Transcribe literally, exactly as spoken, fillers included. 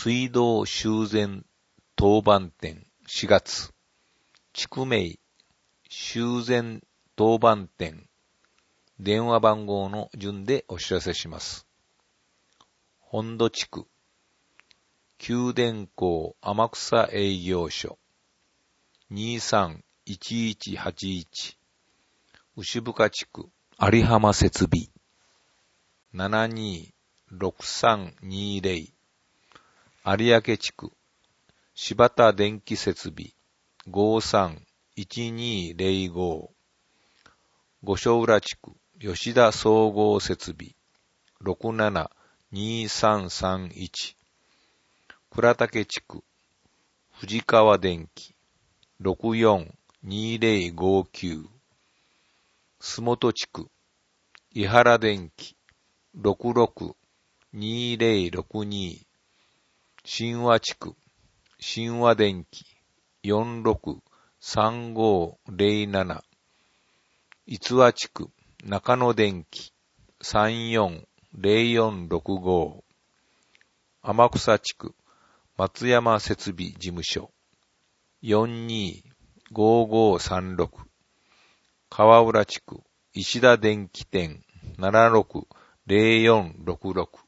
水道修繕当番店しがつ、地区名修繕当番店電話番号の順でお知らせします。本土地区九電工天草営業所 にさんいちいちはちいち、牛深地区有浜設備 ななにろくさんにぜろ、有明地区柴田電気設備 ごさんいちにぜろご、五所浦地区吉田総合設備 ろくななにさんさんいち、倉岳地区藤川電機 ろくよんにぜろごきゅう、洲本地区伊原電機 ろくろくにぜろろくに、新和地区新和電機 よんろくさんごぜろなな、逸話地区中野電機 さんよんぜろよんろくご、天草地区松山設備事務所 よんにごごさんろく、川浦地区石田電機店 ななろくぜろよんろくろく、